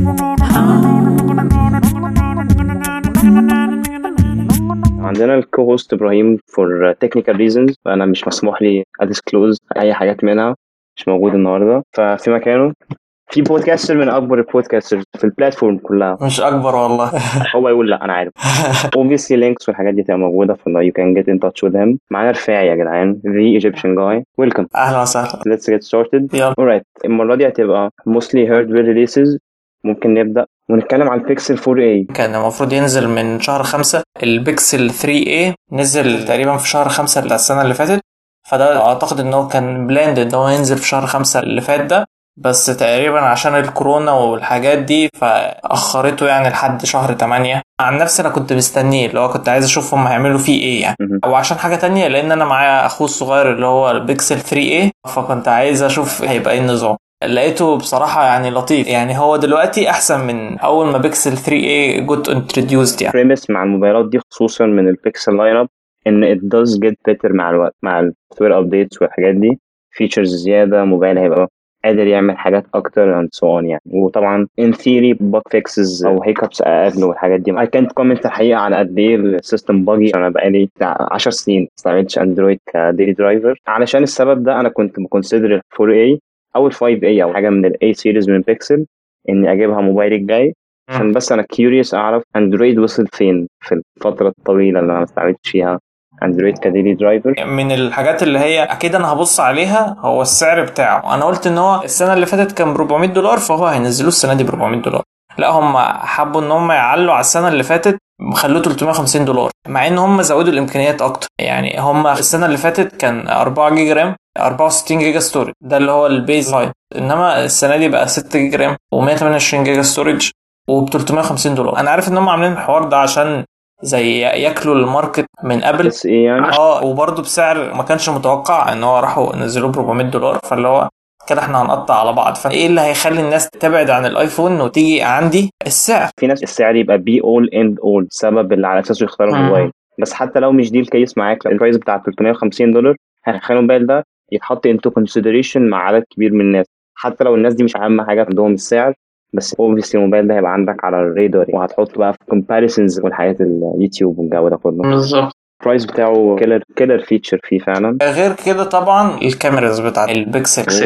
عندنا الكو هوست ابراهيم for technical reasons، فانا مش مسموح لي اديسكلوز اي حاجات منها، مش موجود النهارده. ففي مكانه في بودكاستر من اكبر البودكاسترز في البلاتفورم كلها. مش اكبر والله. هو يقول لا انا عارف. obviously links والحاجات دي تبقى موجوده في you can get in touch with him. معانا رفاعي يا جدعان، the Egyptian guy. welcome. اهلا وسهلا. let's get started. يلا. alright، المره دي هتبقى mostly hardware releases. ممكن نبدا ونتكلم عن البيكسل 4a. كان المفروض ينزل من شهر 5. البيكسل 3a نزل تقريبا في شهر 5 بتاع السنة اللي فاتت، فده اعتقد ان هو كان بلاند ان هو ينزل في شهر 5 اللي فات ده، بس تقريبا عشان الكورونا والحاجات دي فاخرته يعني لحد شهر 8. عن نفسي انا كنت مستنيه، اللي هو كنت عايز اشوف هم هيعملوا فيه ايه يعني، او عشان حاجة تانية لان انا معايا اخوه الصغير اللي هو البيكسل 3a، فكنت عايز اشوف هيبقى ايه النظام. لقيته بصراحة يعني لطيف، يعني هو دلوقتي أحسن من أول ما بيكسل 3a got introduced يعني. premise مع الموبايلات دي خصوصا من البيكسل لاين اب إن it does get better مع الوقت، مع السوفت updates والحاجات دي. features زيادة، موبايل هيبقى قادر يعمل حاجات أكتر and so on يعني. وطبعا in theory bug fixes أو hiccups أقل والحاجات دي. I can't comment الحقيقة على قد إيه السيستم باجي. أنا بقالي 10 سنين ما استعملتش أندرويد كديلي درايفر. علشان السبب ده أنا كنت بكونسيدر 4A أو 5A أو حاجة من ال A series من بيكسل إني أجيبها موبايلي الجاي، عشان بس أنا كيوريوس أعرف أندرويد وصل فين في الفترة الطويلة اللي أنا ما استعملتش فيها أندرويد كديلي درايفر. من الحاجات اللي هي أكيد أنا هبص عليها هو السعر بتاعه. أنا قلت إن هو السنة اللي فاتت كان $400، فهو هينزلوه السنة دي $400. لا، هم حبوا إن هم يعلوا على السنة اللي فاتت، خلوه $350، مع إن هم زودوا الإمكانيات أكتر. يعني هم السنة اللي فاتت كان 4 جيجا رام 64 جيجا ستورج، ده اللي هو البيز لاين، انما السنه دي بقى 6 جيجا رام و128 جيجا ستورج وب $350. انا عارف ان هم عاملين الحوار ده عشان زي ياكلوا الماركت من قبل. بس ايه يعني؟ وبرضه بسعر ما كانش متوقع ان هو راحوا نزلوه $400، فاللي هو كده احنا هنقطع على بعض. فايه اللي هيخلي الناس تبعد عن الايفون وتيجي عندي؟ السعر. في ناس السعر يبقى بي اول اند اول سبب اللي على اساسه يختاروا الموبايل. بس حتى لو مش دي الكيس معاك، البرايس بتاع $350 هيخلي الموبايل ده يتحط into consideration مع عدد كبير من الناس، حتى لو الناس دي مش اهم حاجه عندهم السعر. بس obviously الموبايل ده هيبقى عندك على الرادار، وهتحط بقى في comparisons والحاجات اليوتيوب والجو ده كله. بالظبط. البرايس بتاعه كيلر فيتشر فيه فعلا. غير كده طبعا الكاميراز بتاعت البيكسل.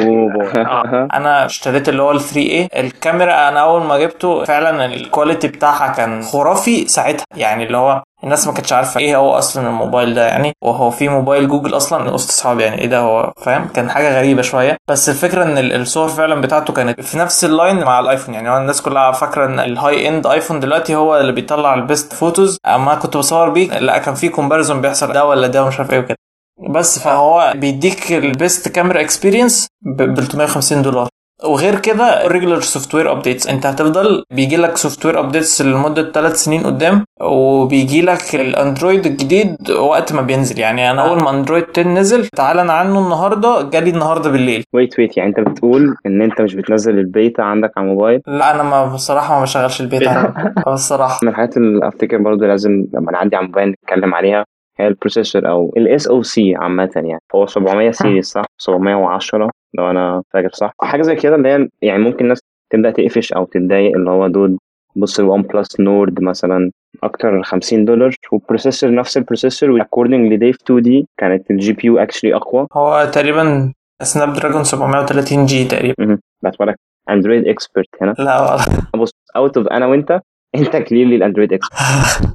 انا اشتريت اللي هو ال 3A الكاميرا. انا اول ما جبته فعلا الكواليتي بتاعها كان خرافي ساعتها، يعني اللي هو الناس ما كانتش عارفه ايه هو اصلا الموبايل ده يعني، وهو في موبايل جوجل اصلا وسط اصحابي يعني ايه ده هو، فاهم؟ كان حاجه غريبه شويه. بس الفكره ان الصور فعلا بتاعته كانت في نفس اللاين مع الايفون. يعني هو الناس كلها فاكره ان الهاي اند ايفون دلوقتي هو اللي بيطلع البيست فوتوز، اما كنت بصور بيه لا، كان في كومباريزون بيحصل ده ولا ده ومش عارف ايه وكده. بس فهو بيديك البيست كاميرا اكسبيرينس ب $350. وغير كده الريجولار سوفت وير ابديتس، انت هتفضل بيجي لك سوفت وير ابديتس لمده 3 سنين قدام، وبيجي لك الاندرويد الجديد وقت ما بينزل. يعني انا اول ما اندرويد 10 نزل تعلن عنه النهارده، جالي النهارده بالليل. ويت يعني انت بتقول ان انت مش بتنزل البيتا عندك على الموبايل؟ لا، انا ما بصراحه ما بشغلش البيتا الصراحه. من الحاجات اللي افتكر برضو لازم لما نعدي على الموبايل نتكلم عليها هي البروسيسور او الاس او سي عامه. يعني هو 700 سيريز صح؟ 710 لو انا فاكر صح، حاجه زي كده، اللي هي يعني ممكن الناس تبدا تقفش او تتضايق اللي هو دول. بص الوان بلس نورد مثلا اكتر $50، والبروسيسور نفس البروسيسور. according لديف 2 دي كانت الجي بي يو اكشلي اقوى. هو تقريبا سناب دراجون 730 جي تقريبا. بعتبرك اندرويد اكسبرت هنا. لا والله. بص اوت اوف انا وانت كليرلي الاندرويد اكسبرت.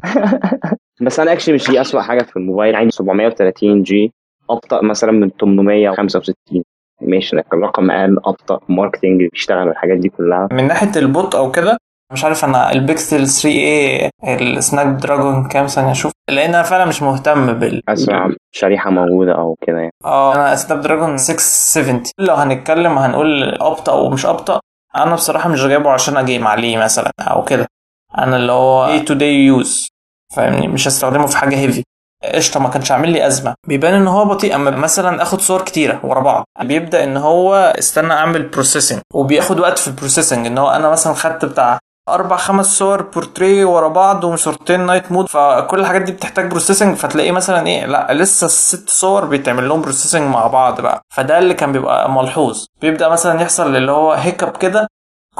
بس انا اكشلي مش دي اسوأ حاجه في الموبايل. عندي 730 جي ابطا مثلا من 865. ماشي، لكن الرقم اقل، ابطا، ماركتنج بيشتغل والحاجات دي كلها. من ناحيه البطء او كده مش عارف. انا البيكسل 3A السناب دراجون كام ثانيه اشوف، لان انا فعلا مش مهتم اسرع شريحه موجوده او كده يعني. انا سناب دراجون 670. لو هنتكلم هنقول ابطا ومش ابطا، انا بصراحه مش جايبه عشان اجيم عليه مثلا او كده. انا اللي هو day to day use، فاهمني؟ مش هستخدمه في حاجه هيفي. قشطه، ما كانش عامل لي ازمه. بيبان ان هو بطيء اما مثلا اخد صور كتيره ورا بعض، بيبدا ان هو استنى اعمل بروسيسنج، وبياخد وقت في البروسيسنج. ان هو انا مثلا خدت بتاع 4-5 صور بورتريه ورا بعض وصورتين نايت مود، فكل الحاجات دي بتحتاج بروسيسنج. فتلاقي مثلا ايه، لا لسه 6 صور بيتعمل لهم بروسيسنج مع بعض بقى. فده اللي كان بيبقى ملحوظ. بيبدا مثلا يحصل اللي هو هيكب كده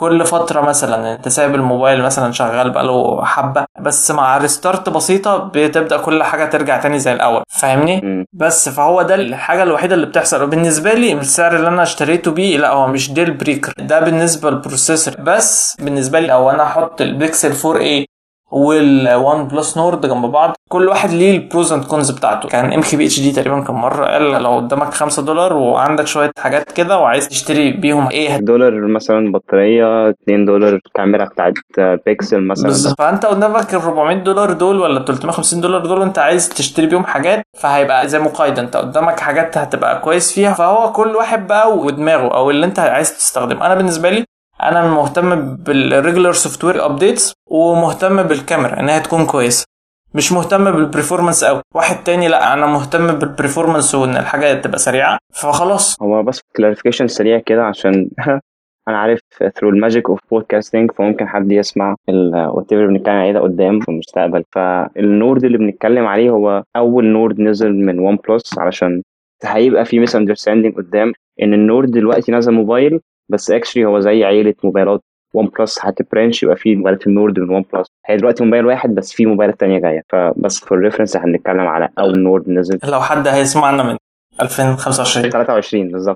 كل فترة مثلا انت سايب الموبايل مثلا شغال بقاله حبة، بس مع ريستارت بسيطة بتبدأ كل حاجة ترجع تاني زي الأول، فاهمني؟ بس فهو ده الحاجة الوحيدة اللي بتحصل. وبالنسبة لي السعر اللي انا اشتريته بيه لا هو مش ديل بريكر، ده بالنسبة للبروسيسور. بس بالنسبة لي لو انا احط البيكسل 4A والوان بلس نورد جنب بعض، كل واحد ليه البروز اند كونز بتاعته. كان ام كي بي اتش دي تقريبا كان مره قال لو قدامك $5 وعندك شويه حاجات كده وعايز تشتري بيهم ايه، $1 مثلا بطاريه، $2 كاميرا بتاعت بيكسل مثلا. بالظبط. فانت قدامك $400 دول ولا $350 دول انت عايز تشتري بيهم حاجات، فهيبقى زي مقايضه، انت قدامك حاجات هتبقى كويس فيها. فهو كل واحد بقى ودماغه او اللي انت عايز تستخدمه. انا بالنسبه لي انا مهتم بالريجولار سوفت وير ابديتس، ومهتم بالكاميرا انها تكون كويسه، مش مهتم بالبرفورمانس قوي. واحد تاني لا انا مهتم بالبرفورمانس وان الحاجه تبقى سريعه، فخلاص. هو بس كلاريفيكيشن سريع كده عشان انا عارف through الماجيك اوف بودكاستنج، فممكن حد يسمع whatever بنتكلم عليه ده قدام في المستقبل. فالنورد اللي بنتكلم عليه هو اول نورد نزل من ون بلس، علشان هيبقى في ميس اندرستاندينج قدام ان النورد دلوقتي نزل موبايل، بس اكشلي هو زي عيله موبايلات ون بلس هتبرانش، يبقى في موبايلات النورد من ون بلس. هي دلوقتي موبايل واحد بس في موبايلات تانية جايه، فبس فور ريفرنس هنتكلم على اول نورد نزل. لو حد هيسمعنا من 2025 23 بالظبط.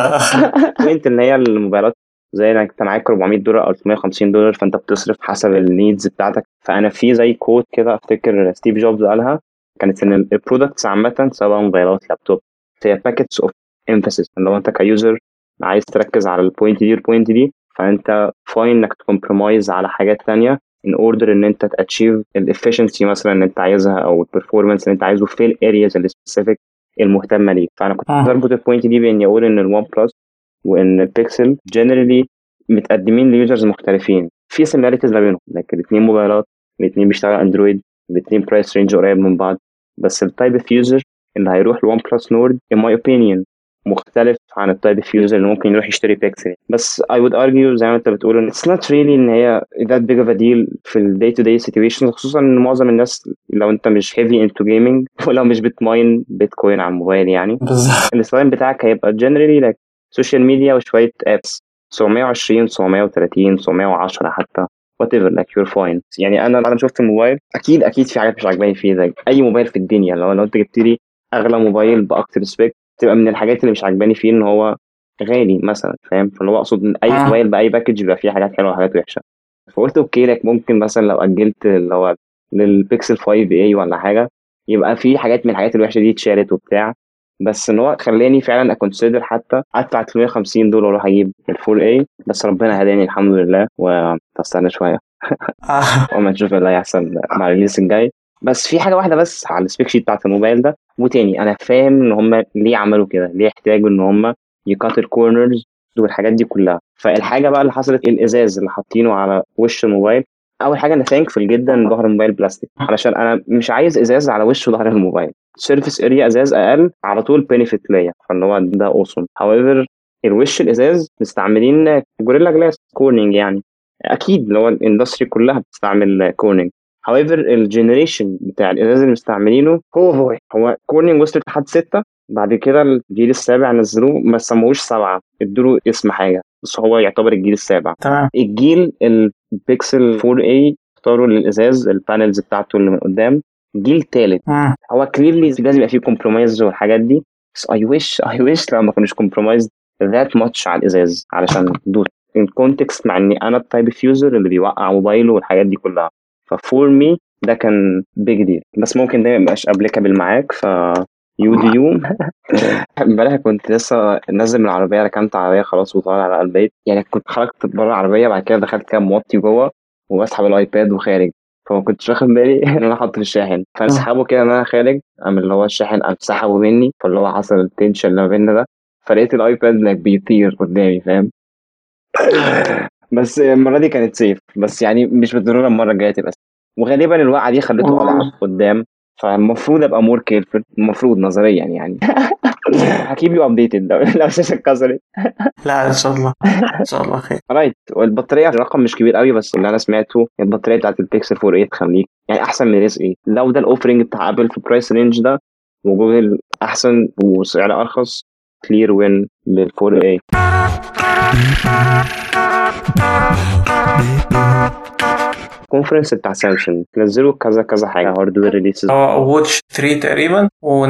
بوينت ان هي الموبايلات زي انك انت معاك $400 او $350، فانت بتصرف حسب النيدز بتاعتك. فانا في زي كود كده افتكر ستيف جوبز قالها، كانت ان البرودكتس عامه سواء موبايلات لابتوب هي باكيتس اوف امفاسيس، اللي هو انت كيوزر عايز تركز على البوينت دي والبوينت دي، فانت فاين انك تكمبرومايز على حاجات تانية in order ان انت تاتشيف الافشنسي مثلا اللي انت عايزها او البرفورمانس اللي انت عايزه في الارياز السبيسيفيك المهتمه ليك. فانا كنت بربط البوينت دي باني اقول ان الون بلس وان البيكسل جنرالي متقدمين ليوزرز مختلفين، في سيميلاريتيز ما بينهم، لكن الاثنين موبايلات، الاثنين بيشتغلوا اندرويد، الاثنين برايس رينج قريب من بعض، بس التايب اوف يوزر اللي هيروح لون بلس نورد in my opinion مختلف عن التايب اوف يوزر اللي ممكن يروح يشتري بيكسل. بس I would argue زي ما انت بتقول ان it's not really ان هي that big of a deal في ال day to day situation، خصوصا ان معظم الناس لو انت مش heavy into gaming ولو مش بتماين بيتكوين على الموبايل يعني الستايل بتاعك هيبقى generally like سوشيال ميديا وشوية ابس 720 730 710 حتى whatever like you're fine. يعني انا شفت الموبايل اكيد في حاجات مش عاجباني فيه، زي اي موبايل في الدنيا. لو انت جبت لي اغلى موبايل باكتر سبيك تبقى من الحاجات اللي مش عاجباني فيه ان هو غالي مثلا، فاهم؟ فاللي هو اقصد ان اي موبايل باي باكج بيبقى فيه حاجات حلوه وحاجات وحشه. فقلت اوكي لك ممكن مثلا لو اجلت اللي هو للبيكسل 5A ولا حاجه يبقى في حاجات من الحاجات الوحشه دي اتشالت وبتاع، بس ان هو خلاني فعلا اكونسيدر حتى ادفع $350 واروح اجيب الفول اي. بس ربنا هداني الحمد لله وتستنى شويه وما نشوف اللي هيحصل مع الريليس الجاي. بس في حاجه واحده بس على السبيك شيت بتاعت الموبايل ده، وتاني انا فاهم ان هم ليه عملوا كده، ليه احتاجوا ان هم يكات الكورنرز والحاجات دي كلها. فالحاجه بقى اللي حصلت الازاز اللي حاطينه على وش الموبايل. اول حاجه انا ثانكفul جدا ان ظهر الموبايل بلاستيك، علشان انا مش عايز ازاز على وش ظهر الموبايل. سيرفيس اريا ازاز اقل على طول بينيفيت ليا، فاللي هو ده اوسم. however الوش الازاز مستعملين جوريلا جلاس كورنينج، يعني اكيد اللي هو الاندستري كلها بتستعمل كورنينج. however الجنريشن بتاع الازاز اللي مستعملينه هو كورنينج وصلت لحد 6، بعد كده الجيل السابع نزلوه ما سموهوش 7، ادوا اسم حاجه بس هو يعتبر الجيل السابع. تمام. الجيل البيكسل 4A اختاروا للازاز البانلز بتاعته اللي من قدام جيل ثالث. هو كليرلي لازم يبقى فيه كومبرومايز والحاجات دي، بس I wish لو ما كانوش كومبرومايز that much على الازاز، علشان دوت in context مع اني انا التايب اوف يوزر اللي بيوقع موبايله والحاجات دي كلها. ففور مي ده كان بيج ديل، بس ممكن ده ميبقاش ابليكابل معاك. ف يو امبارح كنت لسه نازل من العربيه، ركنت عربيه خلاص وطالع على البيت، يعني كنت خرجت بره العربيه بعد كده دخلت كده موطي جوه وبسحب الايباد وخارج، فما كنتش واخد بالي ان انا حاطه في الشاحن، فاسحبه كده ان انا خارج قام اللي هو الشاحن قام سحبه مني، فاللي هو حصل التنشن اللي ما بيننا ده، فلقيت الايباد بيطير قدامي، فاهم؟ بس المره دي كانت سيف، بس يعني مش بالضروره المره الجايه تبقى سيف. وغالبا الوقعه دي خليته اضعف قدام، فالمفروض ابقى مور كيرفل، المفروض نظريا يعني. هكيب يو ابديتد لو الشاشه اتكسرت. لا ان شاء الله ان شاء الله خير. رايت. والبطاريه رقم مش كبير قوي، بس اللي انا سمعته البطاريه بتاعت البيكسل 4 8 تخليك يعني احسن من اس اي. لو ده الاوفرنج بتاع ابل في البرايس رينج ده وجوجل احسن وسعر ارخص، كلير وين لل 4 8. كونفرنس بتاع سامسونج نزلوا كذا كذا حاجه هاردوير ريليسز. واتش 3 تقريبا،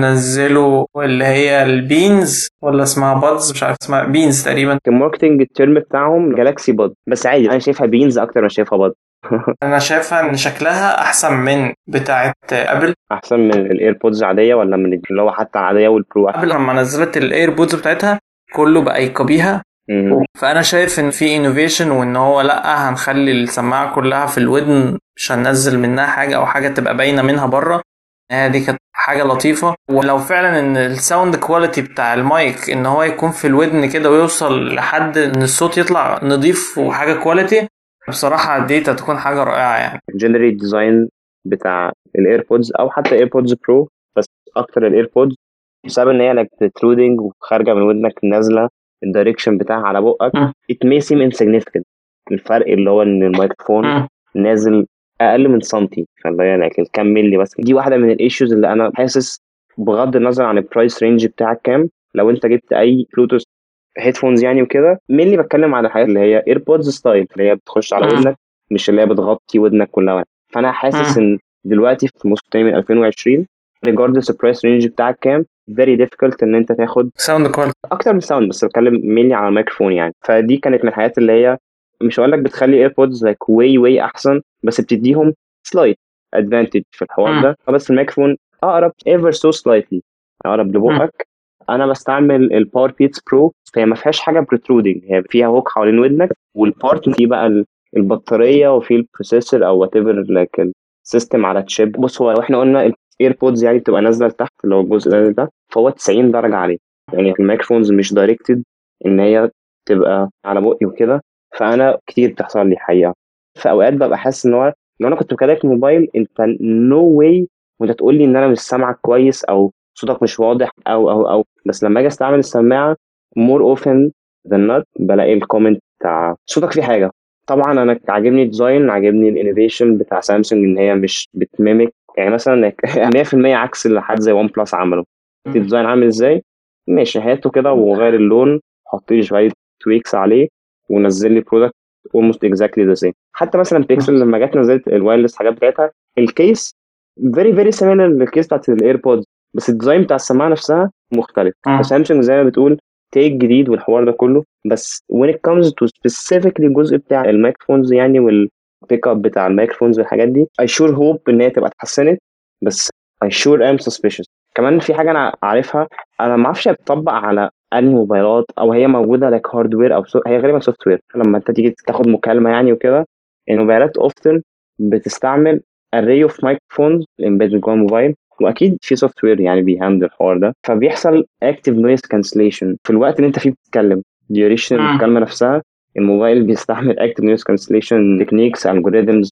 ونزلوا اللي هي البينز ولا اسمها بادز، مش عارف اسمها بينز تقريبا. الماركتنج الترم بتاعهم جالاكسي باد، بس عادي انا شايفها بينز اكتر ما شايفها باد. انا شايفها ان شكلها احسن من بتاعه ابل. احسن من الايربودز العاديه ولا من اللي هو حتى العاديه والبرو؟ ابل لما نزلت الايربودز بتاعتها كله بقى يكوبيها. فانا شايف ان في انوفيشن، وان هو لا هنخلي السماعه كلها في الودن، مش هننزل منها حاجه او حاجه تبقى باينه منها بره. دي كانت حاجه لطيفه. ولو فعلا ان الساوند كواليتي بتاع المايك ان هو يكون في الودن كده ويوصل لحد ان الصوت يطلع نظيف وحاجه كواليتي، بصراحه دي تكون حاجه رائعه يعني. الجنرال ديزاين بتاع الايربودز او حتى ايربودز برو، بس اكتر الايربودز، بسبب ان هي بترودنج وخارجه من ودنك نازله الدايركشن بتاعها على بقك. it may seem insignificant، الفرق اللي هو ان الميكروفون نازل اقل من سنتي، فاللي هي الكام ملي بس. دي واحده من الايشوز اللي انا حاسس بغض النظر عن البرايس رينج بتاعك كام، لو انت جبت اي بلوتوث هيدفونز يعني وكده، ملي بتكلم على الحاجات اللي هي ايربودز ستايل اللي هي بتخش على ودنك، مش اللي هي بتغطي ودنك كلها. فانا حاسس ان دلوقتي في موسم تاني من 2020 regardless البرايس رينج بتاعك كام very difficult ان انت تاخد ساوند كواليتي اكتر من ساوند، بس بتكلم مينلي على الميكروفون يعني. فدي كانت من الحاجات اللي هي مش هقول لك بتخلي ايربودز like way احسن، بس بتديهم slight advantage في الحوار ده. بس الميكروفون اقرب ever so slightly اقرب لبقك. انا بستعمل الباور بيتس برو، فهي ما فيهاش حاجه بروترودنج، هي فيها هوك حوالين ودنك، والبارت فيه بقى البطاريه وفي البروسيسور او وات ايفر لايك السيستم على تشيب. بص هو لو احنا قلنا الايربودز يعني بتبقى نازله لتحت اللي هو الجزء ده، فهو 90 درجه عليه، يعني الميكروفونز مش دايركتد ان هي تبقى على بقي وكده. فانا كتير بتحصل لي حقيقه في اوقات ببقى حاسس ان هو لو انا كنت بكلمك موبايل انت نو واي وانت تقول لي ان انا مش سامعك كويس او صوتك مش واضح او بس لما اجي استعمل السماعه more often than not بلاقي الكومنت بتاع صوتك في حاجه. طبعا انا عاجبني الديزاين، عاجبني الانوفيشن بتاع سامسونج ان هي مش بتميمك يعني مثلا 100% عكس اللي حد زي ون بلس عمله. الديزاين عامل ازاي؟ ماشي هاته كده وغير اللون، حط لي شويه تويكس عليه ونزل لي برودكت almost exactly the same. حتى مثلا بيكسل لما جت نزلت الوايرلس حاجات بتاعتها، الكيس very similar للكيس بتاعت الايربودز، بس الديزاين بتاع السماعه نفسها مختلف. فسامسونج زي ما بتقول تيك جديد والحوار ده كله، بس when it comes to specifically الجزء بتاع الميكروفونز يعني والبيك اب بتاع الميكروفونز والحاجات دي I sure hope ان هي تبقى اتحسنت، بس I sure am suspicious. كمان في حاجه انا عارفها، انا ما اعرفش بتطبق على انهي موبايلات او هي موجوده لك هاردوير او هي غالبا سوفت وير. لما انت تيجي تاخد مكالمه يعني وكده، الموبايلات often بتستعمل array of microphones embedded جوه الموبايل، واكيد في سوفت وير يعني بيهندل الحوار ده، فبيحصل active noise cancellation في الوقت اللي انت فيه بتتكلم. duration المكالمه نفسها الموبايل بيستعمل active noise cancellation techniques algorithms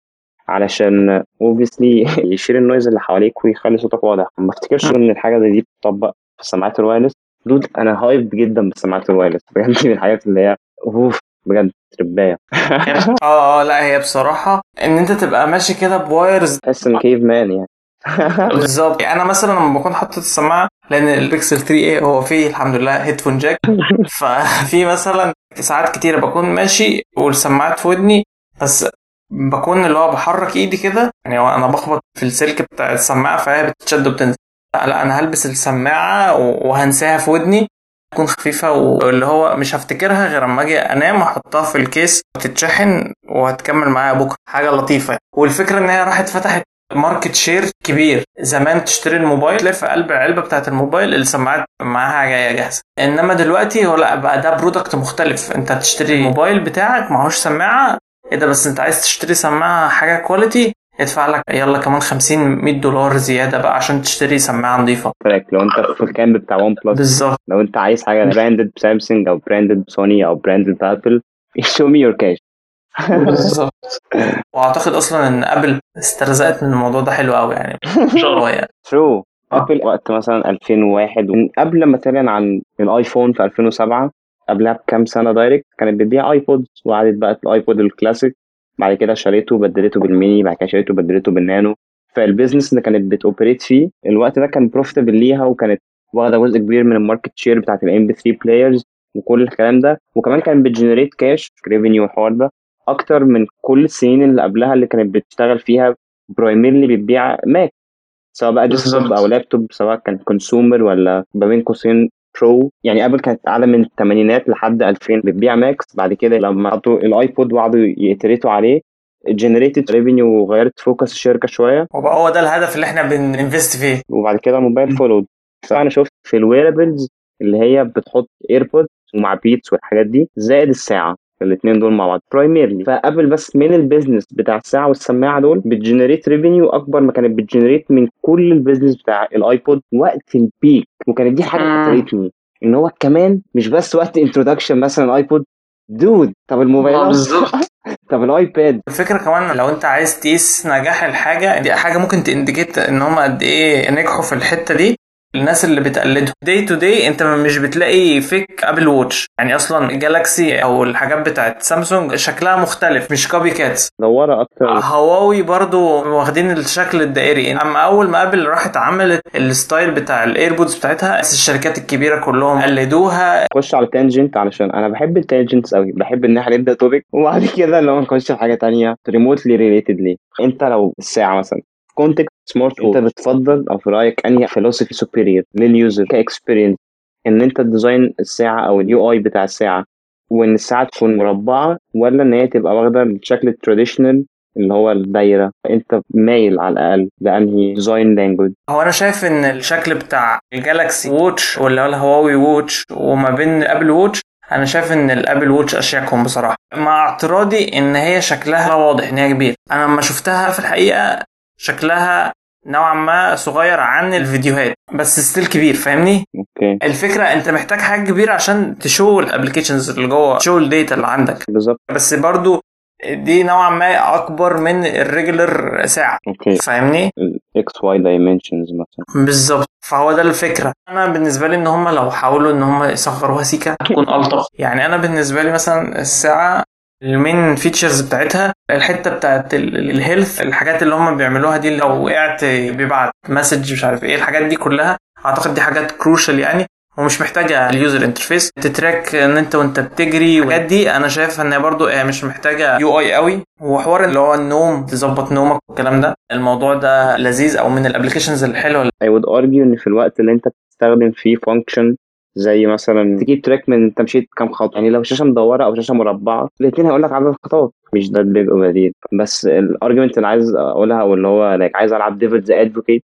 علشان obviously يشيل النويز اللي حواليك ويخلي صوتك واضح. ما افتكرش ان الحاجه زي دي بتطبق في السماعات الوايرلس. دود انا هايب جدا بالسماعات الوايرلس بجد، من الحاجات اللي هي اوف بجد تربايه. لا هي بصراحه ان انت تبقى ماشي كده بوايرز تحس ان كيف مان يعني. بالظبط. انا مثلا لما بكون حاطط السماعه، لان البيكسل 3 هو فيه الحمد لله هيدفون جاك، ففي مثلا ساعات كتيره بكون ماشي والسماعات في ودني، بس بكون اللي هو بحرك ايدي كده يعني انا بخبط في السلك بتاع السماعه فهي بتتشد وبتنزل. لا انا هلبس السماعه وهنساها في ودني، تكون خفيفه واللي هو مش هفتكرها غير اما اجي انام احطها في الكيس وتتشحن وهتكمل معايا بكره. حاجه لطيفه. والفكره ان هي راحت فتحت ماركت شير كبير. زمان تشتري الموبايل تلاقي في قلب العلبه بتاعت الموبايل السماعات معاها جايه جاهزه، انما دلوقتي هو لا بقى ده برودكت مختلف. انت تشتري الموبايل بتاعك معهوش سماعه، ايه ده بس انت عايز تشتري سماعه حاجه كواليتي، ادفع لك يلا كمان 50-100 دولار زياده بقى عشان تشتري سماعه نظيفه. لو انت في الكامب بتاع ون بلس بالظبط، لو انت عايز حاجه براندد سامسونج او براندد سوني او براندد ابل show me your cash. بالظبط. واعتقد اصلا ان ابل استرزقت من الموضوع ده حلو قوي يعني شويه. true. ابل وقت مثلا 2001 من قبل ما تعلن عن الايفون في 2007، قبلها بكام سنه دايركت كانت بتبيع ايبود، وقعدت بقى الايبود الكلاسيك، بعد كده شريته بدلته بالميني، بعد كده شريته بدلته بالنانو. فالبيزنس اللي كانت بتوبريت فيه الوقت ده كان بروفيتبل ليها، وكانت واخده جزء كبير من الماركت شير بتاعت الام بي 3 بلايرز، وكل الكلام ده، وكمان كان بتجنريت كاش ريفينيو والحوار ده اكتر من كل السنين اللي قبلها اللي كانت بتشتغل فيها برايميرلي بتبيع ماك، سواء بقى ديسكتوب او لابتوب، سواء كان كونسيومر ولا ما بين قوسين برو. يعني ابل كانت اعلى من الثمانينات لحد 2000 بتبيع ماكس. بعد كده لما حطوا الايبود وقعدوا يتريتوا عليه جنريتد ريفينيو وغيرت فوكس الشركه شويه، وبقى هو ده الهدف اللي احنا بننفست فيه. وبعد كده الموبايل فولود. فانا شفت في الويرابلز اللي هي بتحط ايربود ومع بيتس والحاجات دي زائد الساعه، الاثنين دول مع بعض برايميرلي. فقبل بس من البيزنس بتاع الساعه والسماعه دول بتجنريت ريفينيو اكبر ما كانت بتجنريت من كل البيزنس بتاع الايبود وقت البيك. وكانت دي حاجه قتلتني ان هو كمان مش بس وقت انترودكشن مثلا الايبود دود، طب الموبايلات طب الايباد. الفكره كمان لو انت عايز تقيس نجاح الحاجه دي، حاجه ممكن تindicate ان هم قد ايه نجحوا في الحته دي. الناس اللي بتقلدهم داي تو داي انت مش بتلاقي فيك ابل ووتش، يعني اصلا جالاكسي او الحاجات بتاعت سامسونج شكلها مختلف مش كوبي كاتس. دوره اكتر. هواوي برضو واخدين الشكل الدائري. اما اول ما ابل راحت عملت الستايل بتاع الايربودز بتاعتها الشركات الكبيره كلهم قلدوها. خش على تانجنت علشان انا بحب التانجنتس قوي، بحب ان احنا نبدا توبيك وبعد كده لو نخش في حاجه تانية ريموتلي ريليتد ليه. انت لو الساعه مثلا كونتكست سمارت انت بتفضل او في رايك انهي فيلوسفي سوبيريور لليوزر كاكسبيرينس، ان انت تديزاين الساعه او اليو اي بتاع الساعه وان الساعه تكون مربعه، ولا ان هي تبقى واخده الشكل التراديشنال اللي هو الدايره؟ انت مايل على الاقل لانهي ديزاين لانجوج؟ هو انا شايف ان الشكل بتاع الجالاكسي ووتش ولا الهواوي ووتش وما بين الابل ووتش، انا شايف ان الابل ووتش اشيكهم بصراحه، مع اعتراضي ان هي شكلها واضح ان هي كبير. انا لما شفتها في الحقيقه شكلها نوعا ما صغير عن الفيديوهات بس ستيل كبير، فاهمني؟ اوكي. الفكره انت محتاج حاجه كبيره عشان تشو الابلكيشنز اللي جوه، تشو الداتا اللي عندك بالظبط. بس برضو دي نوعا ما اكبر من الريجولر ساعه. اوكي. فاهمني؟ اكس واي دايمنشنز مثلا. بالظبط. فهو ده الفكره. انا بالنسبه لي ان هم لو حاولوا ان هم يصغروها سيكا تكون الطف. يعني انا بالنسبه لي مثلا الساعه المين فيتشرز بتاعتها الحته بتاعت الهيلث، الحاجات اللي هم بيعملوها دي، لو وقعت بيبعت مسج مش عارف ايه، الحاجات دي كلها اعتقد دي حاجات كروشال يعني، ومش محتاجه اليوزر انترفيس تتراك ان انت وانت بتجري. الحاجات دي انا شايف ان برضو مش محتاجه يو اي قوي. وحوار اللي هو النوم تظبط نومك والكلام ده، الموضوع ده لذيذ او من الابلكيشنز الحلوه. I would argue ان في الوقت اللي انت بتستخدم فيه function زي مثلا تجيب تراك من انت مشيت كام خطوه، يعني لو شاشه مدوره او شاشه مربعه الاثنين هيقول لك عدد الخطوات، مش ده البيج اوف ديل. بس الارجيومنت اللي عايز اقولها واللي هو like عايز العب ديفلز ادفوكيت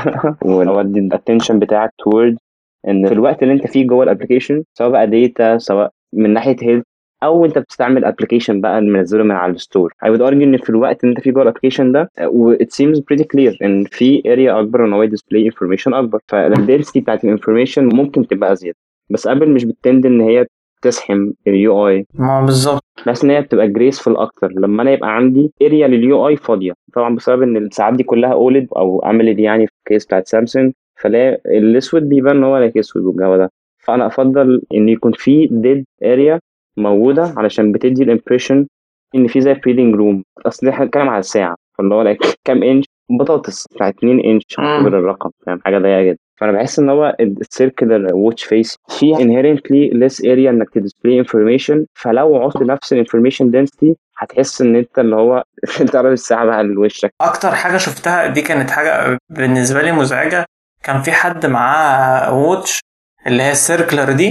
واودي الاتنشن بتاعك toward ان في الوقت اللي انت فيه جوه الابلكيشن، سواء بقى داتا سواء من ناحيه هيلث او انت بتستعمل ابلكيشن بقى منزله من على الستور، I would argue ان في الوقت اللي انت فيه جوه الابلكيشن ده و it seems pretty clear ان في اريا اكبر ان هو display information اكبر، فالدنسيتي بتاعت الانفورميشن ممكن تبقى ازيد. بس ابل مش بتتند ان هي تزحم اليو اي، ما بالظبط. بس ان هي بتبقى جريسفul اكتر لما انا يبقى عندي اريا لليو اي فاضيه، طبعا بسبب ان الساعات دي كلها اولد او اميليد يعني في الكيس بتاعت سامسونج، فلا الاسود بيبان ان هو لك اسود والجو ده. فانا افضل ان يكون في ديد اريا موجوده علشان بتدي الامبريشن ان في زي بريدنج روم. اصل احنا بنتكلم على الساعه فاللي هو لك كام انش بطاطس بتاع 2 انش اعتبر الرقم، فاهم حاجه ضيقه جدا. فانا بحس ان هو السيركلر واتش فيس فيه inherently less area انك تديسبلاي انفورميشن، فلو عطت نفس الانفورميشن density هتحس ان انت اللي هو انت قرب الساعه بقى لوشك. اكتر حاجه شفتها دي كانت حاجه بالنسبه لي مزعجه. كان في حد معاه ووتش اللي هي السيركلر دي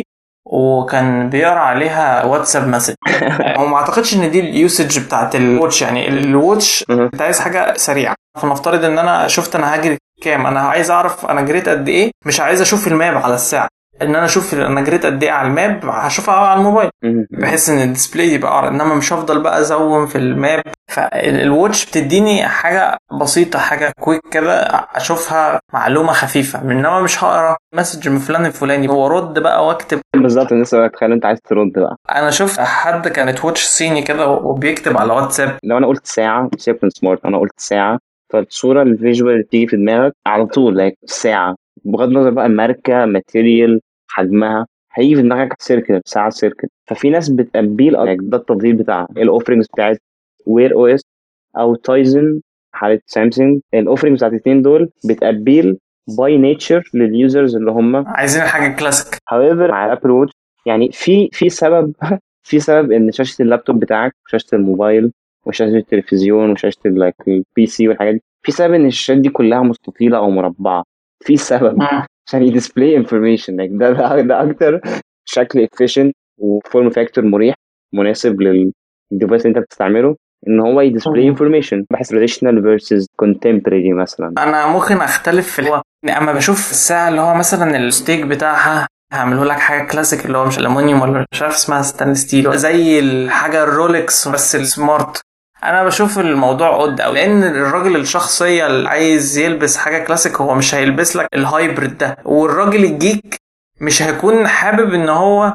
وكان بيقرا عليها واتساب مسج. هو ما اعتقدش ان دي اليوسج بتاعت الواتش. يعني الواتش انت عايز حاجه سريعه، فنفترض ان انا شفت انا هجري كام، انا عايز اعرف انا جريت قد ايه، مش عايز اشوف الماب على الساعه، ان انا اشوف انا جريت قد ايه على الماب هشوفها على الموبايل بحيث ان الديسبلاي يبقى اقرا، انما مش هفضل بقى ازوم في الماب. فالواتش بتديني حاجه بسيطه، حاجه كويك كده اشوفها، معلومه خفيفه، انما مش هقرا مسج من فلان الفلاني ورد بقى واكتب. بالظبط الناس تخيل انت عايز ترد بقى. انا شفت حد كانت واتش صيني كده وبيكتب على واتساب. لو انا قلت ساعه سيبك من سمارت، انا قلت ساعه فالصوره الفيجوال اللي بتيجي في دماغك على طول لايك ساعه، بغض النظر بقى ماركه ماتيريال حجمها هيجي في دماغك سيركل، ساعه سيركل. ففي ناس بتقبيل ده التفضيل بتاعها. الاوفرنجز بتاعت وير او اس او تايزن حاله سامسونج، الاوفرنجز بتاعت الاثنين دول بتقبيل باي نيتشر لليوزرز اللي هم عايزين حاجه كلاسيك. however مع الابل ووتش يعني في سبب في سبب ان شاشه اللابتوب بتاعك وشاشه الموبايل وشاشه التلفزيون وشاشه البي سي والحاجات دي، في سبب ان الشاشات دي كلها مستطيله او مربعه. في سبب عشان يديسبلاي انفورميشن. ده اكتر شكل efficient وفورم فاكتور مريح مناسب للديفايس اللي انت بتستعمله، ان هو يديسبلاي انفورميشن. بحس traditional versus contemporary مثلا. انا ممكن اختلف في هو اما بشوف الساعه اللي هو مثلا الستيك بتاعها هعمله لك حاجه كلاسيك اللي هو مش الومنيوم ولا مش عارف اسمها ستانلس ستيل زي الحاجه الرولكس بس السمارت. انا بشوف الموضوع قد او لان الراجل الشخصيه اللي عايز يلبس حاجه كلاسيك هو مش هيلبس لك الهايبرد ده، والراجل الجيك مش هيكون حابب ان هو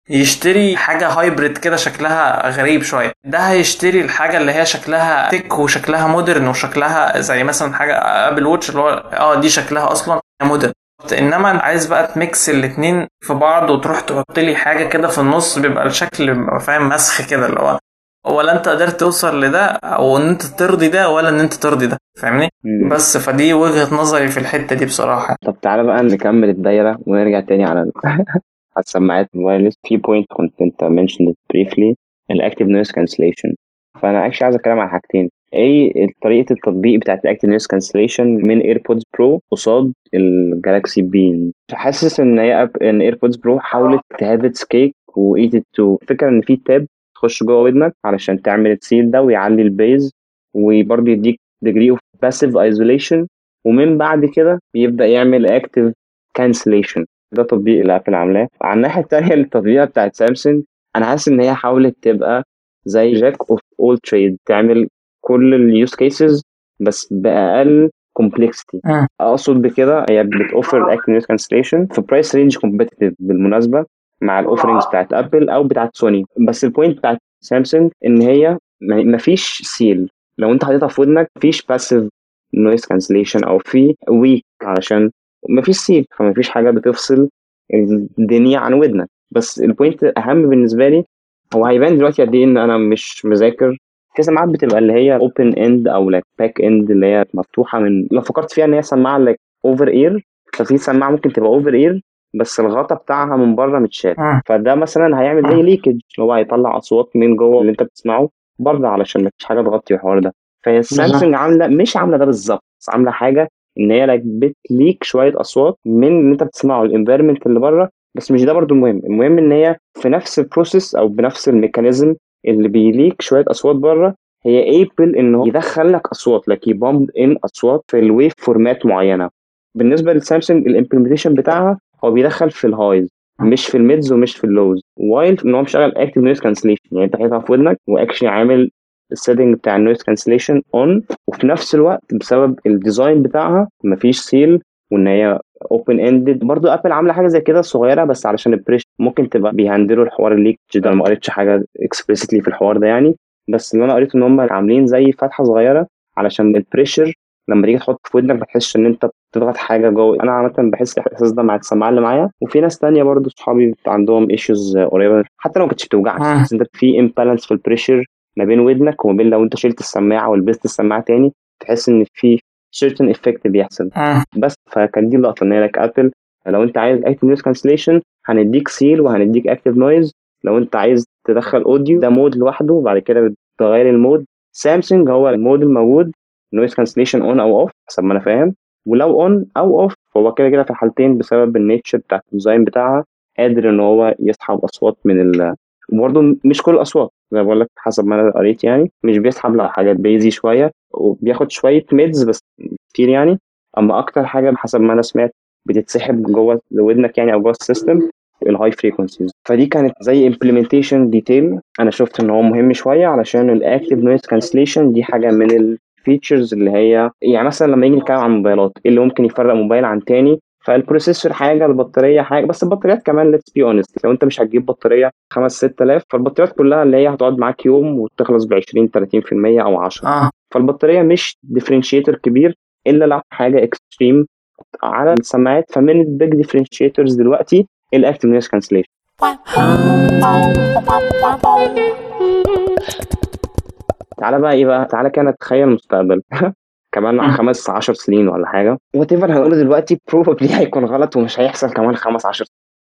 يشتري حاجة هايبرد كده شكلها غريب شوية. ده هيشتري الحاجة اللي هي شكلها تك وشكلها مودرن وشكلها زي مثلا حاجة ابل ووتش اللي هو دي شكلها اصلا مودرن. انما عايز بقى تميكس الاتنين في بعض وتروح تحط لي حاجة كده في النص بيبقى الشكل فاهم مسخ كده اللي هو ولا انت قدرت توصل لده او ان انت ترضي ده ولا ان انت ترضي ده فاهمني. بس فدي وجهة نظري في الحتة دي بصراحة. طب تعالى بقى نكمل الدايرة ونرجع تاني على على السماعات الوايرلس. في بوينت كنت انت mentioned it briefly، الاكتيف نويز كانسليشن. فانا اكشلي عايز اتكلم عن حاجتين. ايه طريقه التطبيق بتاعت الاكتيف نويز كانسليشن من ايربودز برو قصاد الجالاكسي بين؟ حاسس ان ان ايربودز برو حاولت تهاف اتس كيك وايت ات تو. فكره ان في تاب تخش جوه ودنك علشان تعمل السيل ده ويعلي البيز وبرضه يديك degree of passive isolation، ومن بعد كده بيبدا يعمل active cancellation. ده تطبيق اللي ابل عاملاه. على الناحيه التانيه التطبيقه بتاعت سامسونج، انا حاسس ان هي حاولت تبقى زي جاك اوف اول تريد، تعمل كل اليوز كيسز بس باقل كومبلكسيتي. اقصد بكده هي بتوفر الاكتيف نويز كانسليشن في برايس رينج كومبيتيتيف بالمناسبه مع الاوفرنجز بتاعت ابل او بتاعت سوني. بس البوينت بتاعت سامسونج ان هي مفيش سيل. لو انت حاططها في ودنك مفيش باسيف نويز كانسليشن او في ويك علشان مفيش سيل، فمفيش حاجه بتفصل الدنيا عن ودنك. بس البوينت الاهم بالنسبه لي هو هيبان دلوقتي قد ايه ان انا مش مذاكر. في سماعات بتبقى اللي هي اوبن اند او لايك باك اند اللي هي مفتوحه، من لو فكرت فيها ان هي سماعه لايك اوفر اير، ففي سماعه ممكن تبقى اوفر اير بس الغطا بتاعها من بره متشال. فده مثلا هيعمل زي ليكج اللي هو هيطلع اصوات من جوه اللي انت بتسمعه بره علشان مفيش حاجه تغطي الحوار ده. فهي سامسونج عامله مش عامله ده بالظبط، بس عامله حاجه ان هي لايك بتليك شويه اصوات من اللي انت بتسمعه الانفيرمنت اللي بره. بس مش ده برضو المهم. المهم ان هي في نفس البروسيس او بنفس الميكانيزم اللي بيليك شويه اصوات بره، هي ايبل ان هو يدخل لك اصوات لك يبامب ان اصوات في الويف فورمات معينه. بالنسبه للسامسونج الامبلمنتيشن بتاعها هو بيدخل في الهايز مش في الميدز ومش في اللوز، وايل ان هو مشغل اكتيف نويز كانسليشن. يعني انت حاططها في ودنك واكشلي عامل السيتنج بتاع النويز كانسليشن اون، وفي نفس الوقت بسبب الديزاين بتاعها مفيش سيل وان هي اوبن اندد. برضو ابل عامله حاجه زي كده صغيره بس علشان البريش ممكن تبقى بيهندلوا الحوار الليك ده. ما قريتش حاجه اكسبليسيتلي في الحوار ده يعني، بس اللي انا قريته ان هم عاملين زي فتحه صغيره علشان البريشر لما تيجي تحط في ودنك ما تحسش ان انت بتضغط حاجه جوه. انا عامه بحس الاحساس ده مع السماعه اللي معايا، وفي ناس تانية برضو صحابي عندهم ايشوز قريبه حتى لو ما كانتش بتوجعك، بس انت في امبالانس في البريشر ما بين ودنك وما بين لو انت شلت السماعه ولبست السماعه تاني تحس ان في certain effect بيحصل. بس فكان دي اللقطه ان هي لك ابل لو انت عايز active noise cancellation هنديك سيل وهنديك active noise. لو انت عايز تدخل اوديو ده مود لوحده وبعد كده بتغير المود. سامسونج هو المود الموجود noise cancellation on او off حسب ما انا فاهم، ولو on او off فهو كده كده في الحالتين بسبب النيتشر بتاع الديزاين بتاعها قادر ان هو يسحب اصوات من وبرضه مش كل الاصوات زي ما بقول لك حسب ما انا قريت، يعني مش بيسحب لو حاجات بيزي شويه وبياخد شويه ميدز بس كتير يعني. اما اكتر حاجه حسب ما انا سمعت بتتسحب جوه ودنك يعني او جوه السيستم الهاي فريكونسيز. فدي كانت زي امبلمنتيشن ديتيل انا شفت ان هو مهم شويه علشان الاكتيف نويز كانسليشن دي حاجه من الفيتشرز اللي هي يعني مثلا لما يجي نتكلم عن موبايلات ايه اللي ممكن يفرق موبايل عن تاني. فالبروسيسور حاجه، البطاريه حاجه، بس البطاريات كمان ليتس بي اونست لو انت مش هتجيب بطاريه 5 6000 فالبطاريات كلها اللي هي هتقعد معاك يوم وتخلص ب 20 30% او 10. فالبطاريه مش ديفرنشيتور كبير الا لو حاجه اكستريم على السماعات. فمن البيج ديفرنشيتورز دلوقتي الاكتيف نويز كانسليشن. تعالى بقى ايه بقى، تعالى كده نتخيل المستقبل كمان 15 سنين ولا حاجه وات ايفر هنقوله دلوقتي بروبابلي هيكون غلط ومش هيحصل كمان 15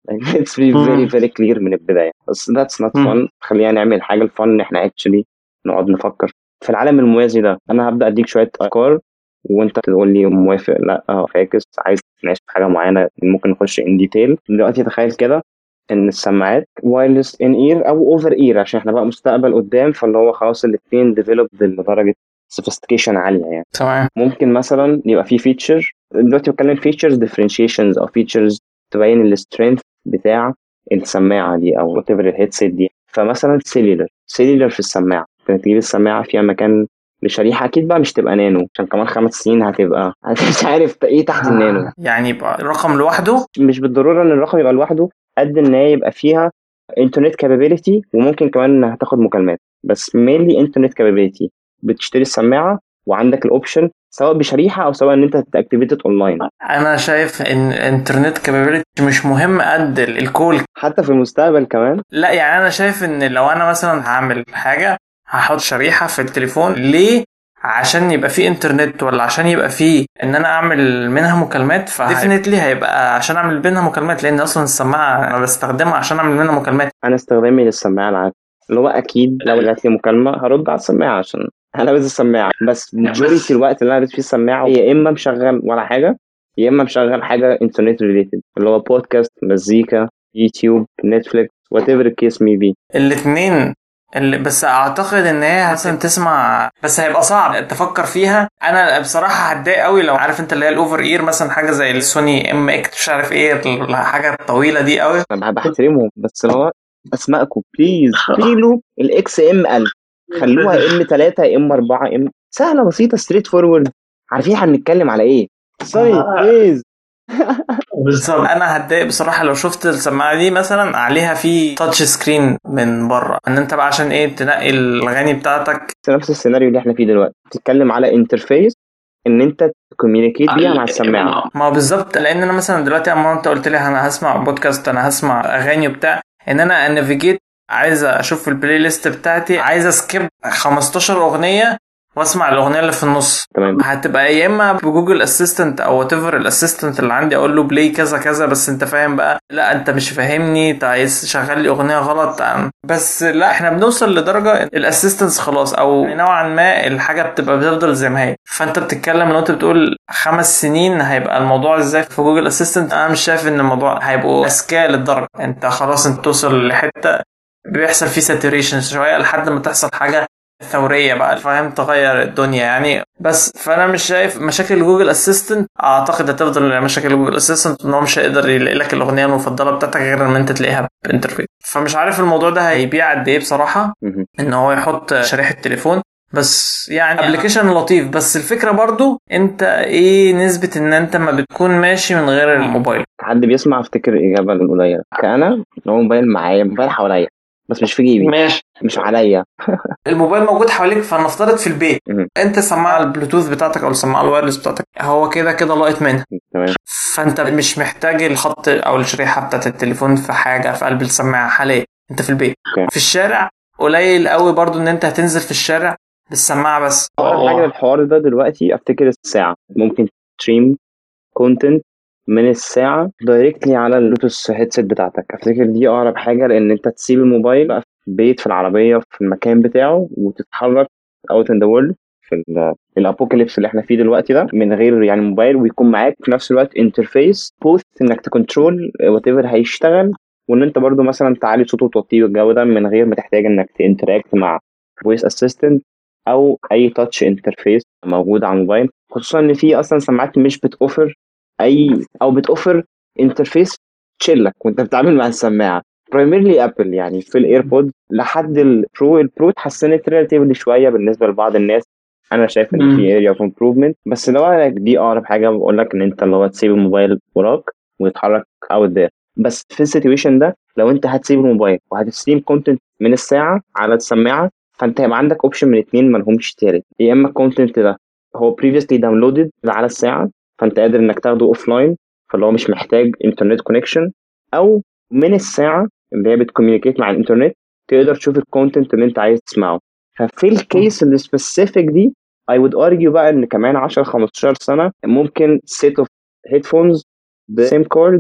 let's be very very clear من البداية. بس that's not fun. خلينا نعمل حاجة الفن إن إحنا actually نقعد نفكر في العالم الموازي ده. أنا هبدأ أديك شوية أفكار وأنت تقول لي موافق لا فاكس عايز تناقش في حاجة معينة ممكن نخش in detail. دلوقتي تخيل كده ان السماعات وايرلس ان اير او اوفر اير عشان احنا بقى مستقبل قدام، فاللي هو خلاص الاثنين ديفلوبد لدرجه سوفيستيكيشن عاليه يعني. تمام. ممكن مثلا يبقى في فيتشر، دلوقتي بتكلم فيتشرز ديفرنشيشنز او فيتشرز تبين السترينث بتاع السماعه دي او وات ايفر الهيدسيت دي. فمثلا سيلولر في السماعه، تجيب السماعه فيها مكان لشريحه، اكيد بقى مش تبقى نانو عشان كمان 5 سنين هتبقى مش عارف ايه تحت النانو، يعني يبقى الرقم لوحده. مش بالضروره ان الرقم يبقى لوحده، قد ان هي يبقى فيها انترنت كابابيلتي وممكن كمان انها تاخد مكالمات، بس مينلي انترنت كابابيلتي. بتشتري السماعه وعندك الاوبشن سواء بشريحه او سواء ان انت تاكتيفيتد اونلاين. انا شايف ان انترنت كابابيلتي مش مهم قد الكول حتى في المستقبل كمان. لا يعني انا شايف ان لو انا مثلا هعمل حاجه هحط شريحه في التليفون ليه؟ عشان يبقى فيه انترنت ولا عشان يبقى فيه ان انا اعمل منها مكالمات؟ فديفينتلي هيبقى عشان اعمل منها مكالمات، لان اصلا السماعه انا بستخدمها عشان اعمل منها مكالمات. انا استخدامي للسماعه العادي اللي هو اكيد لو جات لي مكالمه هرد على السماعه عشان انا لابس السماعه، بس ماجوريتي الوقت اللي انا لابس فيه السماعه يا اما مشغل ولا حاجه يا اما مشغل حاجه انترنت ريليتد اللي هو بودكاست، مزيكا، يوتيوب، نتفليكس، وات ايفر الكيس مي بي. الاثنين اللي بس اعتقد ان هي مثلا تسمع، بس هيبقى صعب تفكر فيها. انا بصراحه هتضايق قوي لو عارف انت اللي هي الاوفر اير مثلا حاجه زي السوني ام اكس مش عارف ايه الحاجه الطويله دي قوي. انا بحترمهم بس اللي هو اسمائكم بليز شيلوا الاكس ام ال، خلوها ام 3 ام 4 ام، سهله بسيطه ستريت فورورد، عارفين هنتكلم على ايه. سوري بليز. بالظبط. انا هتضايق بصراحه لو شفت السماعه دي مثلا عليها في تاتش سكرين من بره، ان انت بقى عشان ايه تنقي الاغاني بتاعتك. نفس السيناريو اللي احنا فيه دلوقتي، تتكلم على انترفيس ان انت تكوميونيكيت بيها مع السماعه. ما هو بالظبط، لان انا مثلا دلوقتي اما انت قلت لي انا هسمع بودكاست انا هسمع اغاني وبتاع، ان انا انافيجيت عايز اشوف البلاي ليست بتاعتي، عايز اسكيب 15 اغنيه واسمع الاغنيه اللي في النص. تمام. هتبقى يا اما بجوجل اسيستنت او وات ايفر الاسيستنت اللي عندي اقول له بلاي كذا كذا، بس انت فاهم بقى لا انت مش فاهمني، انت عايز شغل لي اغنيه غلط. بس لا احنا بنوصل لدرجه الاسيستنس خلاص او نوعا ما الحاجه بتفضل زي ما هي. فانت بتتكلم لو انت بتقول 5 سنين هيبقى الموضوع ازاي في جوجل اسيستنت، انا مش شايف ان الموضوع هيبقوا اذكياء للدرجه. انت خلاص انت توصل لحته بيحصل فيه ساتوريشن شويه لحد ما تحصل حاجه ثوريه بقى فاهم تغير الدنيا يعني. بس فانا مش شايف مشاكل جوجل اسيستنت، اعتقد هتفضل مشاكل جوجل اسيستنت ان هو مش هيقدر يلاقي لك الاغنيه المفضله بتاعتك غير ان انت تلاقيها بانترفيس. فمش عارف الموضوع ده هيبيع قد ايه بصراحه ان هو يحط شريحه تليفون بس يعني ابلكيشن لطيف. بس الفكره برضو انت ايه نسبه ان انت ما بتكون ماشي من غير الموبايل؟ حد بيسمع افتكر اجابه قليله كأنا لو موبايل معايا، موبايل حواليا بس مش في جيبي، ماشي مش عليا. الموبايل موجود حواليك، فنفترض في البيت انت السماعه البلوتوث بتاعتك او السماعه الوايرلس بتاعتك هو كده كده لاقط منها، تمام. فانت مش محتاج الخط او الشريحه بتاعت التليفون في حاجه في قلب السماعه حاليا، انت في البيت. في الشارع قليل قوي برضو ان انت هتنزل في الشارع بالسماعه بس. حاجه الحوار ده دلوقتي افتكر الساعه ممكن تريم كونتنت من الساعه دايركتلي على البلوتوث هيدسيت بتاعتك. افتكر دي اقرب حاجه، لان انت تسيب الموبايل في البيت في العربيه في المكان بتاعه وتتحرك اوت ان ذا وورلد في الابوكاليبس اللي احنا فيه دلوقتي ده من غير يعني موبايل، ويكون معاك في نفس الوقت انترفيس بوث انك تكنترول وات ايفر هيشتغل، وان انت برضو مثلا تعلي صوته وتوطيه والجو ده من غير ما تحتاج انك تinteract مع فويس اسيستنت او اي تاتش انترفيس موجود على الموبايل. خصوصا ان في اصلا سماعات مش بتوفر اي او بتوفر انترفيس تشيلك وانت بتتعامل مع السماعه، برايمرلي ابل يعني في الايربود لحد البرو اتحسنت ريلاتيفلي شويه بالنسبه لبعض الناس. انا شايف ان في اريا اوف امبروفمنت، بس لو دي اقرب حاجه بقول لك ان انت اللي هو تسيب الموبايل وراك وتتحرك اوت ذير. بس في السيتويشن ده لو انت هتسيب الموبايل وهتستريم كونتنت من الساعه على السماعه، فانت هيبقى عندك اوبشن من اتنين ما لهمش تالت، يا اما الكونتنت ده هو previously downloaded على الساعه فانت قادر انك تاخده اوف لاين فاللي هو مش محتاج انترنت كونكشن، او من الساعه اللي هي بتكوميونيكيت مع الانترنت تقدر تشوف الكونتنت اللي انت عايز تسمعه. ففي الكيس السبيسيفيك دي I would argue بقى ان كمان 10 15 سنه ممكن set of headphones بسيم كارد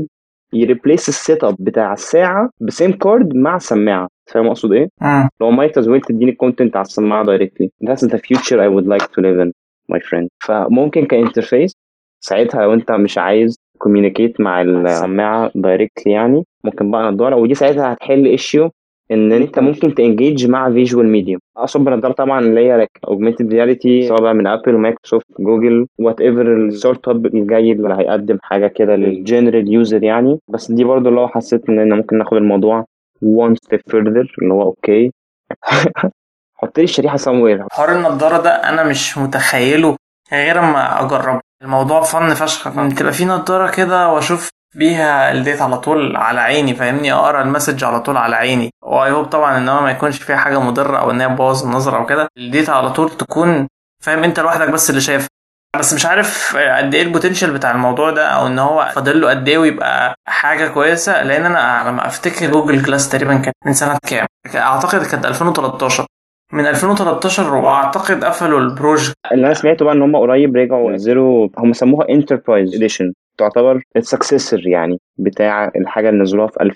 يريبليس السيت اب بتاع الساعه بسيم كارد مع سماعه. فاهم اقصد ايه؟ لو مايت از ويل تديني كونتنت على السماعه دايركتلي. That's the future I would like to live in my friend. فممكن كانترفيس ساعتها لو انت مش عايز كوميونيكيت مع السماعه دايركتلي يعني ممكن بقى نضاره، ودي ساعتها هتحل ايشيو ان انت ممكن تانجيج مع فيجوال ميديوم. اقصد بنضاره طبعا اللي هي اوجمانتد رياليتي سواء بقى من ابل ومايكروسوفت جوجل وات ايفر الستارت اب الجاي اللي هيقدم حاجه كده للجنرال يوزر يعني. بس دي برضو اللي هو حسيت ان ممكن ناخد الموضوع one step further اللي هو اوكي حط لي الشريحه somewhere. حوار النضاره ده انا مش متخيله غير اما اجرب. الموضوع فن فشخ، تبقى في نضاره كده واشوف بيها الديت على طول على عيني، فاهمني، اقرا المسج على طول على عيني، واي هوب طبعا ان هو ما يكونش فيها حاجه مضره او ان هي تبوظ النظر او كده. الديت على طول تكون فاهم انت لوحدك بس اللي شايف. بس مش عارف قد ايه البوتنشال بتاع الموضوع ده، او ان هو فاضل له قد ايه ويبقى حاجه كويسه. لان انا لما افتكر جوجل جلاس تقريبا كانت من سنه كام، اعتقد كانت 2013. من 2013 واعتقد قفلوا البروجكت. اللي انا سمعته بقى ان هم قريب رجعوا نزلوا، هم سموها انتربرايز اديشن، تعتبر السكسسور يعني بتاع الحاجه اللي نزلوها في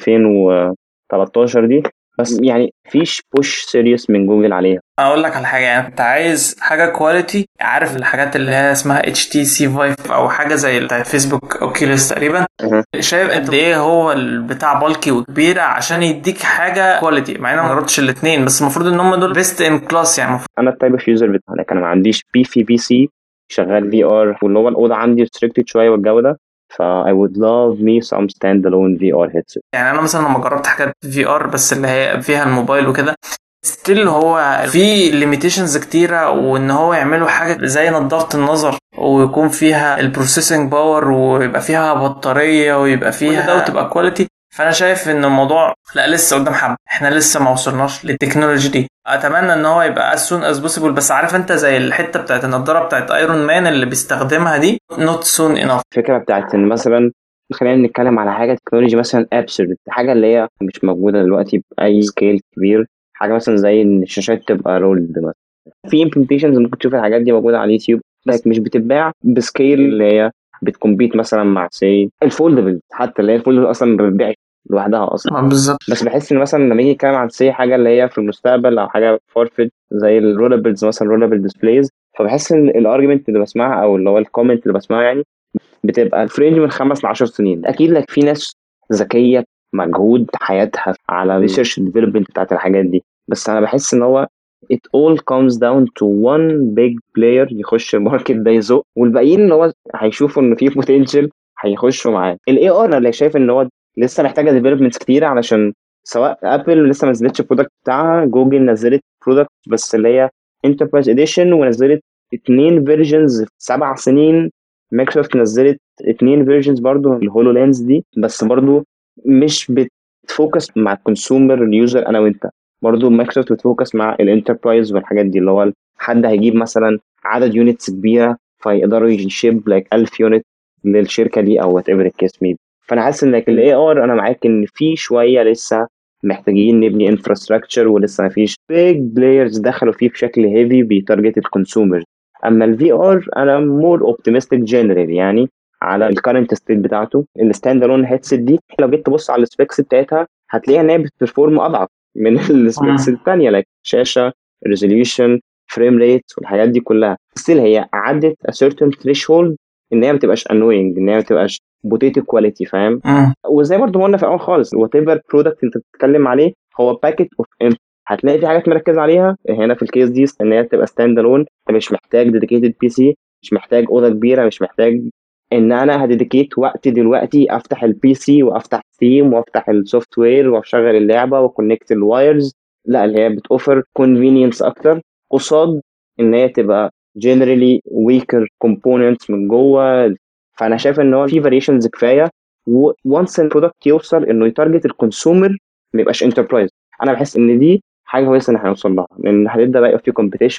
2013 دي. بس يعني فيش بوش سيريس من جوجل عليها. اقول لك على حاجه، يعني انت عايز حاجه كواليتي، عارف الحاجات اللي هي اسمها HTC Vive او حاجه زي بتاعت فيسبوك اوكيوليس تقريبا. شايف قد ايه هو البتاع بالكي وكبيره عشان يديك حاجه كواليتي، مع ان انا ما جربتش الاثنين، بس المفروض ان هم دول بيست ان كلاس يعني. انا التايب اوف يوزر بتاعنا انا ما عنديش بي سي شغال في ار، واللي هو الاوضه عندي ريستريكتد شويه والجو ده. ف I would love me some standalone VR headset. يعني انا مثلا لما جربت حاجات VR بس اللي هي فيها الموبايل وكده، ستيل هو في ليميتيشنز كتيرة، وان هو يعملوا حاجة زي نظارة النظر ويكون فيها البروسيسنج باور ويبقى فيها بطارية ويبقى فيها ده وتبقى كواليتي. فانا شايف ان الموضوع لا لسه قدام حبة، احنا لسه ما وصلناش للتكنولوجي دي. اتمنى ان هو يبقى as soon as possible، بس عارف انت زي الحتة بتاعت النضارة بتاعت ايرون مان اللي بيستخدمها دي not soon enough. الفكرة بتاعت ان مثلا خلينا نتكلم على حاجة تكنولوجي مثلا ابسورد، حاجة اللي هي مش موجودة دلوقتي بأي سكيل كبير. حاجة مثلا زي ان الشاشات تبقى رولد مثلا. في امبلمنتيشنز ممكن تشوف الحاجات دي موجودة على اليوتيوب، بس مش بتتباع بسكيل اللي هي بتكمبيت مثلا مع سي الفولدبل، حتى اللي هي الفولدبل اصلا ما بتبيعش لوحدها اصلا. بالظبط. بس بحس ان مثلا لما يجي يتكلم عن سي حاجه اللي هي في المستقبل او حاجه فارفيت زي الرولابلز مثلا رولابل ديسبلايز، فبحس ان الارجيومنت اللي بسمعها او اللي هو الكومنت اللي بسمعه يعني بتبقى في رينج من 5 ل 10 سنين. اكيد لك في ناس ذكيه مجهود حياتها على ريسيرش ديفلوبمنت بتاعت الحاجات دي، بس انا بحس ان هو it all comes down to one big player يخش الماركت ده يزق، والباقيين اللي هو هيشوفوا ان في بوتنشال هيخشوا معاه. الاي ار اللي شايف ان هو لسه محتاجه ديفلوبمنتس كتيره، علشان سواء ابل لسه ما نزلتش البرودكت بتاعها، جوجل نزلت برودكت بس اللي هي انتربرايز اديشن ونزلت 2 فيرجنز في 7 سنين. مايكروسوفت نزلت 2 فيرجنز برضو الهولو لينز دي، بس برضو مش بتفوكس مع الكونسيومر اليوزر انا وانت. برضو مايكروسوفت بتفوكس مع الانتربرايز والحاجات دي، اللي هو حد هيجيب مثلا عدد يونتس كبيره فيقدروا يشيب لايك 1000 يونت للشركه دي او وات ايفر الكيس ميد. فانا حاسس ان الاي ار انا معاك ان في شويه لسه محتاجين نبني انفراستراكشر، ولسه ما فيش بيج بلايرز دخلوا فيه بشكل هيفي بيتارجت الكونسيومرز. اما الفي ار انا مور اوبتيمستيك جنرال يعني على الكرنت ستيت بتاعته. الستاند الون هيدسيت دي لو جيت تبص على السبيكس بتاعتها هتلاقيها ان هي بتبرفورم اضعف من السبيكس الثانيه، لايك شاشه، ريزوليوشن، فريم ريت والحاجات دي كلها. ستيل هي عدت a certain threshold ان هي ما تبقاش annoying، ان هي ما تبقاش بوتيتو كواليتي، فاهم؟ وزي برضو ما قلنا في الاول خالص وات ايفر برودكت انت بتتكلم عليه هو باكيت اوف هتلاقي في حاجات مركز عليها هنا في الكيس دي ان هي تبقى ستاند الون. انت مش محتاج ديديكيتد بي سي، مش محتاج اوضه كبيره، مش محتاج ان انا هديديكيت وقت دلوقتي افتح البي سي وافتح ثيم وافتح السوفت وير واشغل اللعبه وكونكت الوايرز. لا، اللي هي بتوفر كونفينينس اكتر قصاد ان هي تبقى generally weaker components من جوه. فانا شايف ان هو في فاريشنز كفايه، وانس البرودكت يوصل انه يتارجت الكونسيومر ما يبقاش انتربرايز. انا بحس ان دي حاجه كويسه ان احنا نوصل لها، لان هتبدا بقى في كومبيتيشن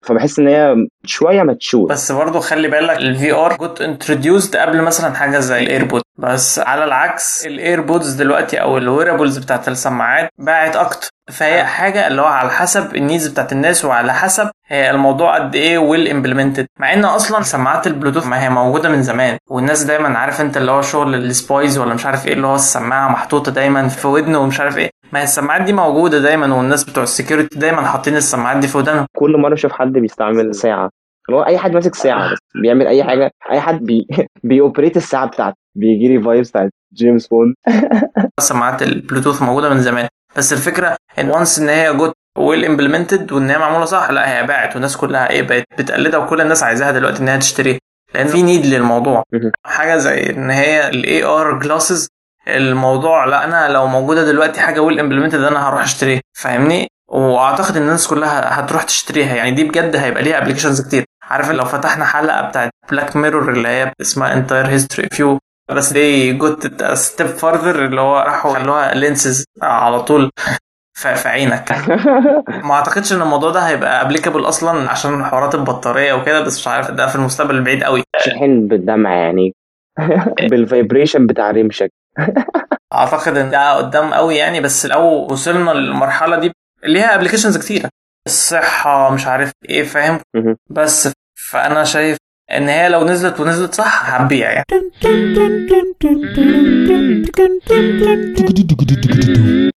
فبحس ان هي شويه ماتشور. بس برضو خلي بالك الفي ار كنت انتروديوسد قبل مثلا حاجه زي الايربود، بس على العكس الايربودز دلوقتي او الويرابلز بتاعت السماعات باعت اكتر. فهي حاجه اللي هو على حسب النيدز بتاعت الناس وعلى حسب هي الموضوع قد ايه ويل امبلمنتد. مع ان اصلا سماعات البلوتوث ما هي موجوده من زمان، والناس دايما عارف انت اللي هو شغل السبايز ولا مش عارف ايه اللي هو السماعه محطوطه دايما في ودنه ومش عارف ايه. ما هي السماعات دي موجوده دايما، والناس بتوع السكيورتي دايما حاطين السماعات دي في ودانهم. كل مره اشوف حد بيستعمل ساعه، اللي هو اي حد ماسك ساعه بس بيعمل اي حاجه، اي حد بيوبريت الساعه بتاعته، بيجي لي فايبس بتاعت جيمس بوند. سماعات البلوتوث موجوده من زمان، بس الفكره ان وانس ان هي جود ويل امبلمنتد وان هي معموله صح، لا هي باعت والناس كلها ايه بقت بتقلدها، وكل الناس عايزاها دلوقتي ان هي تشتريها لان في نيد للموضوع. حاجه زي ان هي الاي ار جلاسز، الموضوع لا انا لو موجوده دلوقتي حاجه ويل امبلمنتد انا هروح اشتريها، فاهمني؟ واعتقد ان الناس كلها هتروح تشتريها، يعني دي بجد هيبقى ليها ابلكيشنز كتير. عارف لو فتحنا حلقه بتاعت بلاك ميرور اللي هي اسمها انتاير هيستوري فيو، بس دي جوت ستيب فارذر اللي هو راحوا خلوها لينسز على طول في عينك. ما اعتقدش ان الموضوع ده هيبقى ابليكابل اصلا عشان حوارات البطاريه وكده، بس مش عارف ده في المستقبل البعيد قوي. شحن بالدمع يعني بالفايبريشن بتاع رمشك. اعتقد ان ده قدام قوي يعني، بس لو وصلنا للمرحله دي ليها ابلكيشنز كتيره، الصحه مش عارف ايه، فاهم؟ بس فانا شايف ان هي لو نزلت صح هتبيع يعني.